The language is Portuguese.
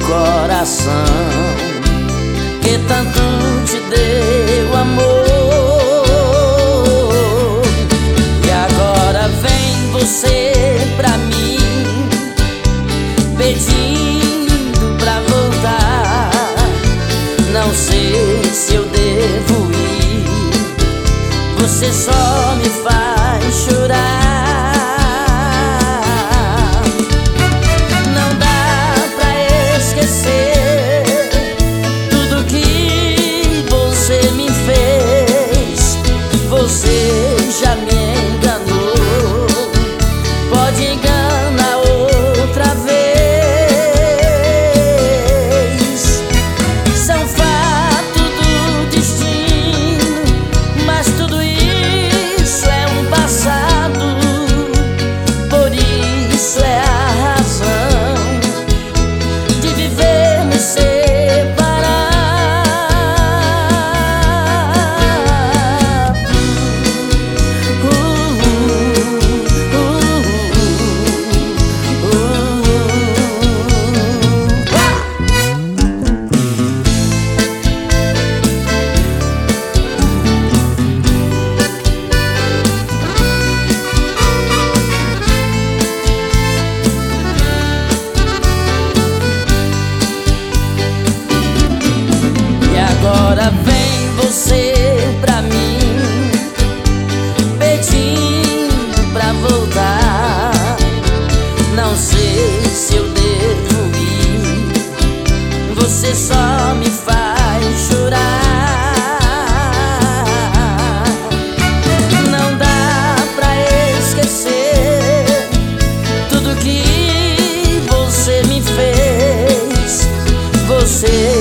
coração que tanto te deu amor. E agora vem você pra mim pedindo pra voltar. Não sei se eu devo ir, você só me faz chorar. Você já me enganou, pode enganar outra vez. São fatos do destino, mas tudo isso é um passado. Por isso é a razão de viver me Agora vem você pra mim pedindo pra voltar. Não sei se eu devo ir, você só me faz chorar. Não dá pra esquecer tudo que você me fez. Você